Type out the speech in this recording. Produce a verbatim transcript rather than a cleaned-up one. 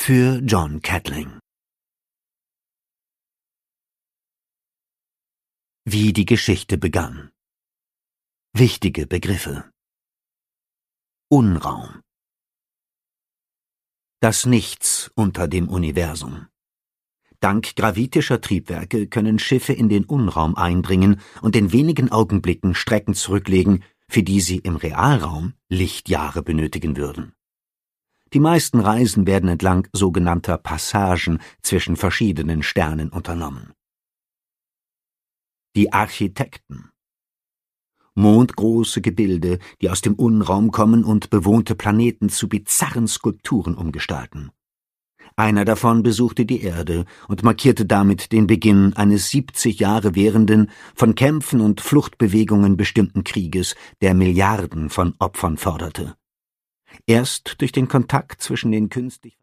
Für John Cattling. Wie die Geschichte begann. Wichtige Begriffe. Unraum. Das Nichts unter dem Universum. Dank gravitischer Triebwerke können Schiffe in den Unraum eindringen und in wenigen Augenblicken Strecken zurücklegen, für die sie im Realraum Lichtjahre benötigen würden. Die meisten Reisen werden entlang sogenannter Passagen zwischen verschiedenen Sternen unternommen. Die Architekten. Mondgroße Gebilde, die aus dem Unraum kommen und bewohnte Planeten zu bizarren Skulpturen umgestalten. Einer davon besuchte die Erde und markierte damit den Beginn eines siebzig Jahre währenden, von Kämpfen und Fluchtbewegungen bestimmten Krieges, der Milliarden von Opfern forderte. Erst durch den Kontakt zwischen den künstlich